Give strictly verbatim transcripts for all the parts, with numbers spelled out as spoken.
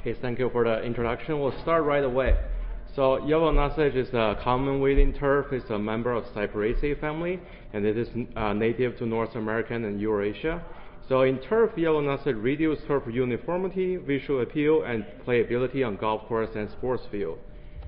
Okay, thank you for the introduction. We'll start right away. So yellow nutsedge is a common weed in turf. It's a member of Cyperaceae family, and it is uh, native to North America and Eurasia. So in turf, yellow nutsedge reduce turf uniformity, visual appeal, and playability on golf course and sports field.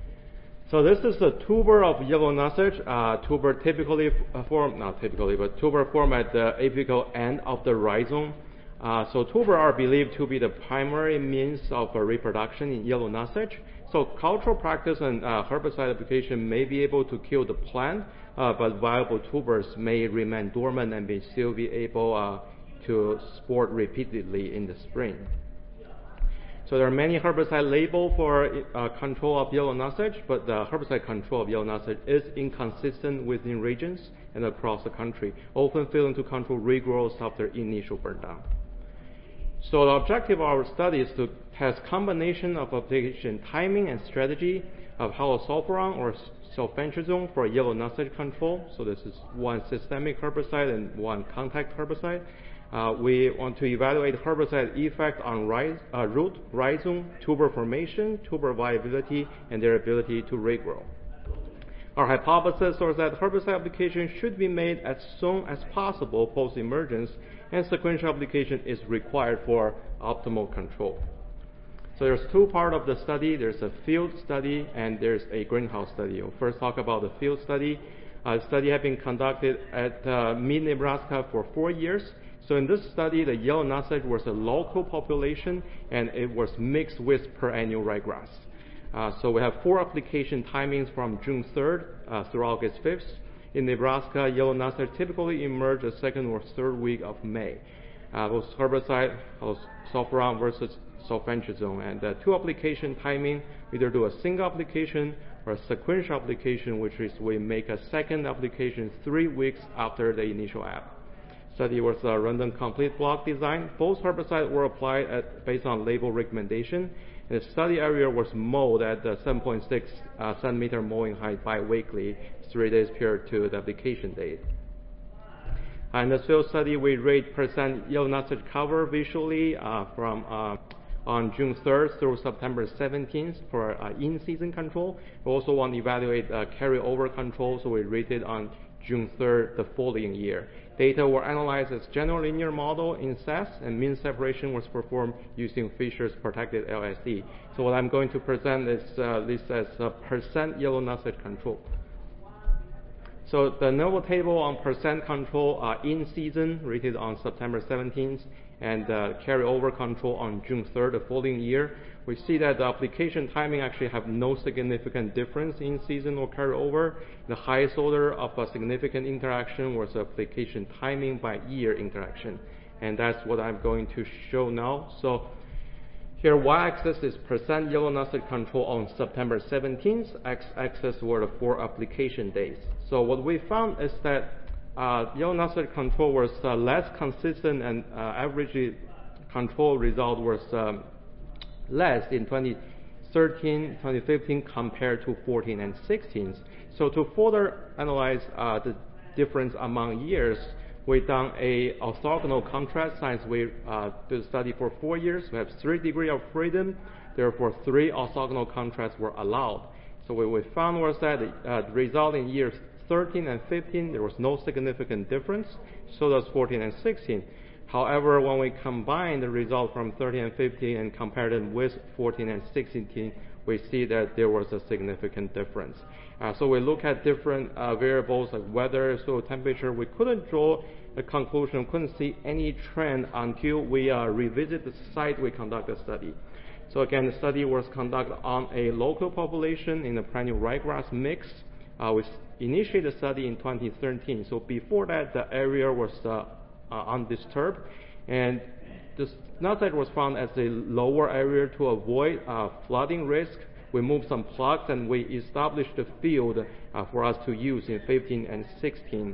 So this is the tuber of yellow nutsedge. Uh, tuber typically form, not typically, but tuber form at the apical end of the rhizome. Uh, so tuber are believed to be the primary means of uh, reproduction in yellow nutsedge. So cultural practice and uh, herbicide application may be able to kill the plant, uh, but viable tubers may remain dormant and may still be able uh, to sport repeatedly in the spring. So there are many herbicide labeled for uh, control of yellow nutsedge, but the herbicide control of yellow nutsedge is inconsistent within regions and across the country, often failing to control regrowth after initial burn down. So the objective of our study is to test combination of application timing and strategy of halosulfuron or sulfentrazone for yellow nutsedge control. So this is one systemic herbicide and one contact herbicide. Uh, we want to evaluate herbicide effect on rise, uh, root, rhizome, tuber formation, tuber viability, and their ability to regrow. Our hypothesis was that herbicide application should be made as soon as possible post-emergence, and sequential application is required for optimal control. So there's two parts of the study. There's a field study and there's a greenhouse study. We'll first talk about the field study. Uh, the study had been conducted at uh, mid-Nebraska for four years. So in this study, the yellow nutsedge was a local population and it was mixed with perennial ryegrass. Uh, so we have four application timings from June third uh, through August fifth. In Nebraska, yellow nutsedge typically emerge the second or third week of May. Uh, those herbicide, sulfuron versus sulfentrazone, and the two application timing, either do a single application or a sequential application, which is we make a second application three weeks after the initial app. Study was a random complete block design. Both herbicides were applied at, based on label recommendation. The study area was mowed at the seven point six uh, centimeter mowing height biweekly, three days prior to the application date. Uh, in the field study, we rate percent yellow nutsedge cover visually uh, from uh, on June third through September seventeenth for uh, in-season control. We also want to evaluate uh, carryover control, so we rated on June third the following year. Data were analyzed as general linear model in S A S, and mean separation was performed using Fisher's protected L S D. So what I'm going to present is uh, this as a percent yellow nutsedge control. So the novel table on percent control uh, in season rated on September seventeenth, and uh, carryover control on June third the following year. We see that the application timing actually have no significant difference in season or carryover. The highest order of a significant interaction was application timing by year interaction. And that's what I'm going to show now. So here y-axis is percent yellow nutsedge control on September seventeenth. X-axis were the four application days. So what we found is that uh, yellow nutsedge control was uh, less consistent, and uh, average control result was um, less in twenty thirteen, twenty fifteen compared to fourteen and sixteen. So to further analyze uh, the difference among years, we done a orthogonal contrast. Since we uh, did the study for four years, we have three degrees of freedom. Therefore, three orthogonal contrasts were allowed. So what we found was that uh, the result in years thirteen and fifteen, there was no significant difference. So does fourteen and sixteen. However, when we combine the result from thirteen and fifteen and compare them with fourteen and sixteen, we see that there was a significant difference. Uh, so we look at different uh, variables like weather, soil temperature. We couldn't draw a conclusion, couldn't see any trend until we uh, revisit the site we conduct the study. So again, the study was conducted on a local population in a perennial ryegrass mix. Uh, we initiated the study in twenty thirteen. So before that, the area was uh, Uh, undisturbed, and this nutsedge was found as a lower area to avoid uh, flooding risk. We moved some plugs and we established the field uh, for us to use in fifteen and sixteen.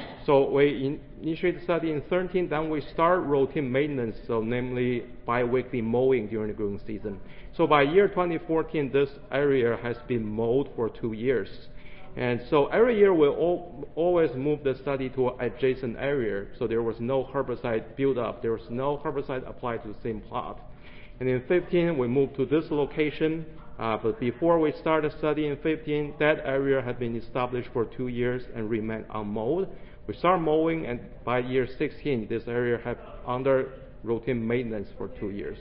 So we in, initiate the study in thirteen, then we start routine maintenance, so namely bi-weekly mowing during the growing season. So by year twenty fourteen, this area has been mowed for two years. And so every year we'll all, always move the study to an adjacent area, so there was no herbicide build-up. There was no herbicide applied to the same plot. And in fifteen, we moved to this location. Uh, but before we started studying in fifteen, that area had been established for two years and remained unmowed. We started mowing, and by year sixteen, this area had under routine maintenance for two years.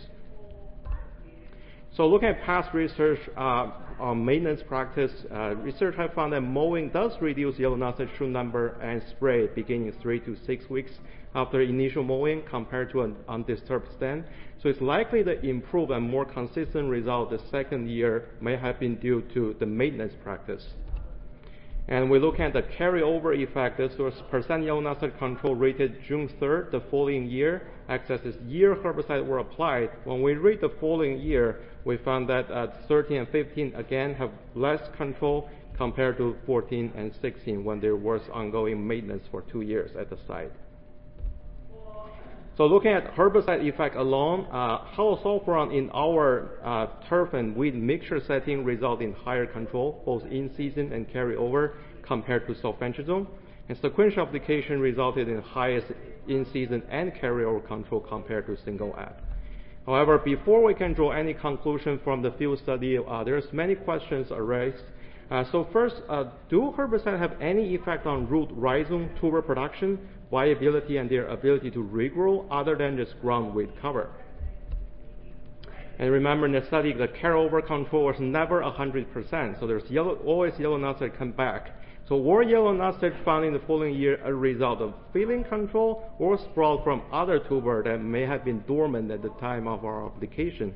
So looking at past research uh, on maintenance practice, uh, research has found that mowing does reduce yellow nutsedge shoot number and spray beginning three to six weeks after initial mowing compared to an undisturbed stand. So it's likely the improved and more consistent result the second year may have been due to the maintenance practice. And we look at the carryover effect. This was percent yellow nutsedge control rated June third, the following year. Access this year herbicide were applied. When we read the following year, we found that uh, thirteen and fifteen again have less control compared to fourteen and sixteen when there was ongoing maintenance for two years at the site. So looking at herbicide effect alone, uh, halosulfuron in our uh, turf and weed mixture setting result in higher control, both in season and carryover, compared to sulfentrazone. And sequential application resulted in highest in season and carryover control compared to single app. However, before we can draw any conclusion from the field study, uh, there's many questions arise. Uh, so first, uh, do herbicides have any effect on root rhizome tuber production, viability, and their ability to regrow other than just ground weed cover? And remember, in the study, the carryover control was never one hundred percent, so there's yellow, always yellow nutsedge come back. So were yellow nutsedge found in the following year a result of filling control or sprout from other tuber that may have been dormant at the time of our application?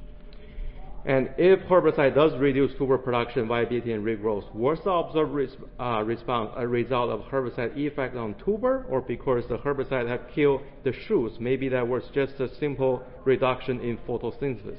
And if herbicide does reduce tuber production, viability, and regrowth, was the observed res uh, response a result of herbicide effect on tuber, or because the herbicide had killed the shoots? Maybe that was just a simple reduction in photosynthesis.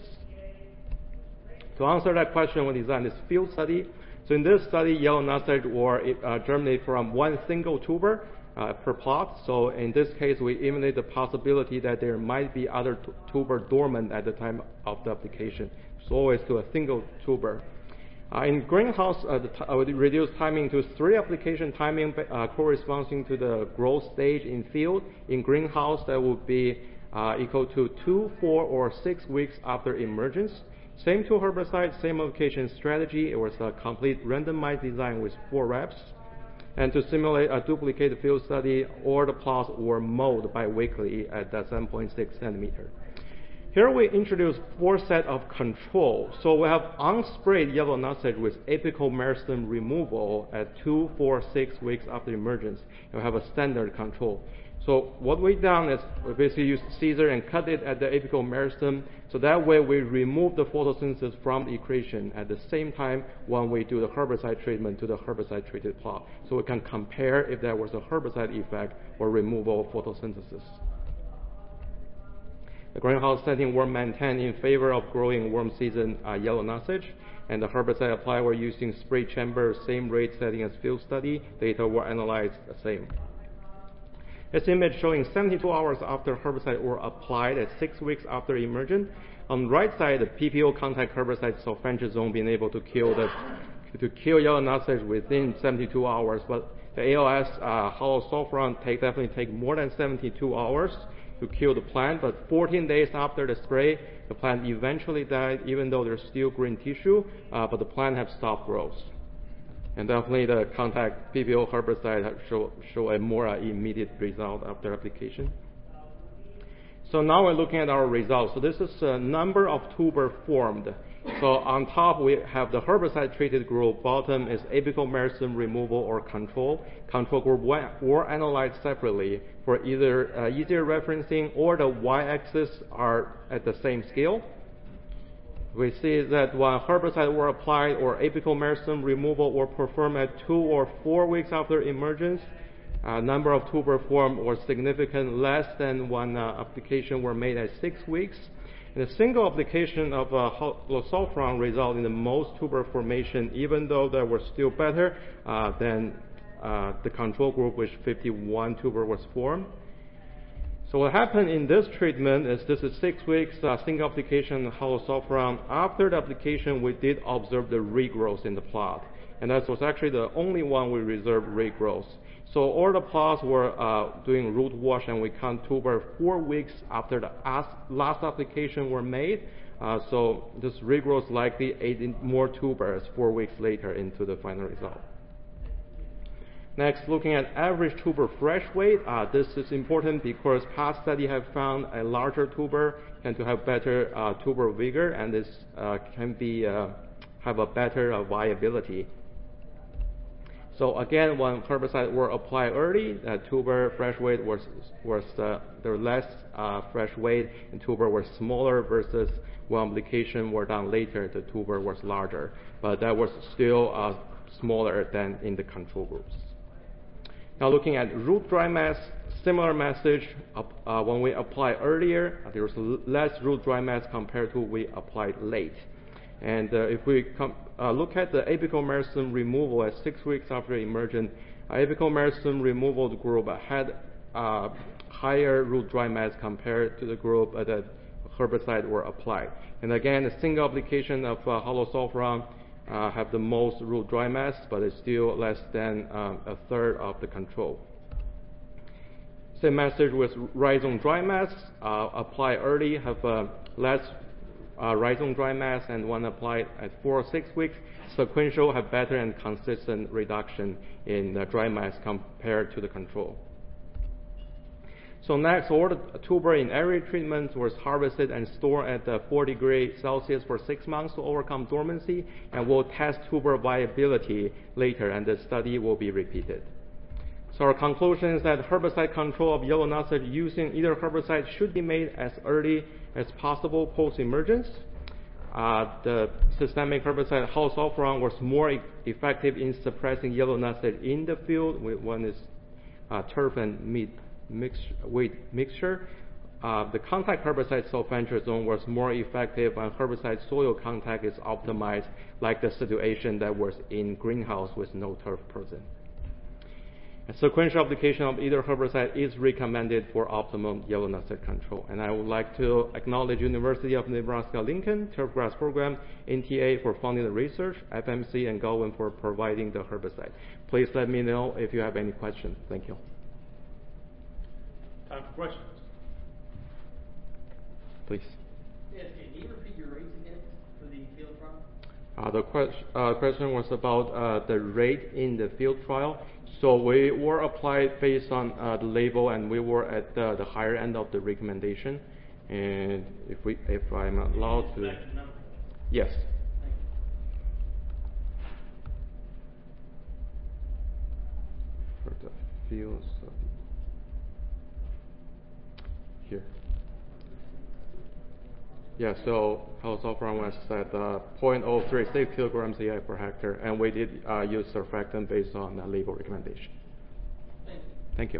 To answer that question, we designed this field study. So in this study, yellow nutsedge were uh, germinate from one single tuber uh, per plot. So in this case, we eliminate the possibility that there might be other tuber dormant at the time of the application. So always to a single tuber. Uh, in greenhouse, uh, the t uh, we reduce timing to three application timing uh, corresponding to the growth stage in field. In greenhouse, that would be uh, equal to two, four, or six weeks after emergence. Same two herbicides, same application strategy. It was a complete randomized design with four reps. And to simulate a duplicated field study, all the plots were mowed biweekly at that seven point six centimeter. Here we introduce four set of control. So we have unsprayed yellow nutsedge with apical meristem removal at two, four, six weeks after emergence. We have a standard control. So what we've done is we basically used Caesar and cut it at the apical meristem. So that way we remove the photosynthesis from the equation at the same time when we do the herbicide treatment to the herbicide treated plot. So we can compare if there was a herbicide effect or removal of photosynthesis. The greenhouse setting were maintained in favor of growing warm season uh, yellow nutsedge, and the herbicide applied were using spray chamber, same rate setting as field study. Data were analyzed the same. This image showing seventy-two hours after herbicide were applied at six weeks after emergence. On the right side, the P P O contact herbicide sulfentrazone being able to kill the to kill yellow nutsedge within seventy-two hours, but the A L S uh, halosulfuron take definitely take more than seventy-two hours to kill the plant, but fourteen days after the spray, the plant eventually died, even though there's still green tissue, uh, but the plant have stopped growth. And definitely the contact P P O herbicide have show, show a more uh, immediate result after application. So now we're looking at our results. So this is a number of tuber formed. So on top we have the herbicide treated group, bottom is apical meristem removal or control. Control group were analyzed separately for either uh, easier referencing or the y-axis are at the same scale. We see that when herbicide were applied or apical meristem removal were performed at two or four weeks after emergence, uh, number of tuber formed was significantly less than when uh, application were made at six weeks. And a single application of uh, halosulfuron resulted in the most tuber formation, even though they were still better uh, than uh, the control group, which fifty-one tuber was formed. So what happened in this treatment is this is six weeks, uh, single application of halosulfuron. After the application, we did observe the regrowth in the plot. And that was actually the only one we reserved regrowth. So all the plots were uh, doing root wash, and we count tuber four weeks after the last application were made. Uh, so this regrowth likely ate in more tubers four weeks later into the final result. Next, looking at average tuber fresh weight. Uh, this is important because past study have found a larger tuber tend to have better uh, tuber vigor, and this uh, can be uh, have a better uh, viability. So again, when herbicide were applied early, uh, tuber fresh weight was was uh, there less uh, fresh weight, and tuber was smaller versus when application were done later, the tuber was larger, but that was still uh, smaller than in the control groups. Now looking at root dry mass, similar message. Uh, when we apply earlier, uh, there was less root dry mass compared to we applied late. And uh, if we com uh, look at the apical meristem removal at six weeks after emergent, uh, apical meristem removal group had uh, higher root dry mass compared to the group uh, that herbicide were applied. And again, a single application of uh, halosulfuron uh, have the most root dry mass, but it's still less than um, a third of the control. Same message with rhizome dry mass. Uh, apply early, have uh, less uh, rhizome dry mass, and when applied at four or six weeks, sequential have better and consistent reduction in uh, dry mass compared to the control. So next, all the tuber in aerial treatment was harvested and stored at uh, four degrees Celsius for six months to overcome dormancy, and we'll test tuber viability later, and the study will be repeated. So our conclusion is that herbicide control of yellow nutsedge using either herbicide should be made as early as possible post-emergence. Uh, the systemic herbicide halosulfuron was more e effective in suppressing yellow nutsedge in the field when it's uh, turf and meat mix, wheat mixture. Uh, the contact herbicide sulfentrazone was more effective when herbicide soil contact is optimized, like the situation that was in greenhouse with no turf present. A sequential application of either herbicide is recommended for optimum yellow nutsedge control. And I would like to acknowledge University of Nebraska-Lincoln Turfgrass Program, N T A for funding the research, F M C and Goldwyn for providing the herbicide. Please let me know if you have any questions. Thank you. Time for questions. Please. Yes, can you repeat your rates again for the field trial? Uh, the que uh, question was about uh, the rate in the field trial. So we were applied based on uh, the label, and we were at the, the higher end of the recommendation. And if we, if I'm allowed to, yes. For the field study. Here. Yeah, so halosulfuron was at uh, zero point zero three six kilograms A I per hectare, and we did uh, use surfactant based on the label recommendation. Thank you. Thank you.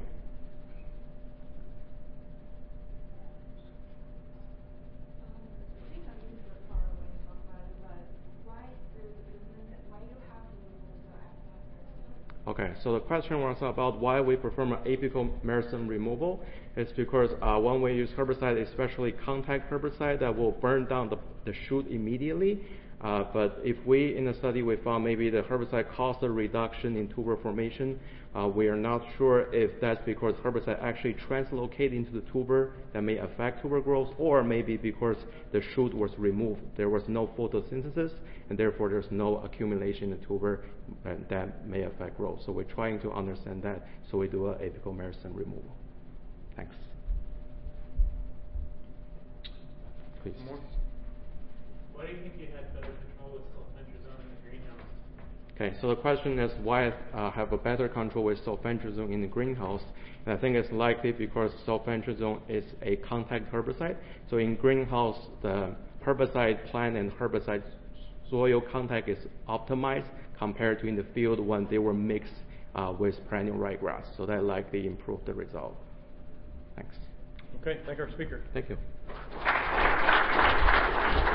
Okay, so the question was about why we perform an apical meristem removal. It's because uh, when we use herbicide, especially contact herbicide, that will burn down the, the shoot immediately. Uh, but if we, in the study, we found maybe the herbicide caused a reduction in tuber formation, uh, we are not sure if that's because herbicide actually translocate into the tuber that may affect tuber growth, or maybe because the shoot was removed. There was no photosynthesis, and therefore there's no accumulation in the tuber that may affect growth. So we're trying to understand that, so we do an apical meristem removal. Thanks. Please. More? Why do you think you had better control with sulfentrazone in the greenhouse? Okay, so the question is why uh, have a better control with sulfentrazone in the greenhouse? And I think it's likely because sulfentrazone is a contact herbicide. So in greenhouse, the herbicide plant and herbicide soil contact is optimized compared to in the field when they were mixed uh, with perennial ryegrass. So that likely improved the result. Thanks. Okay, thank our speaker. Thank you.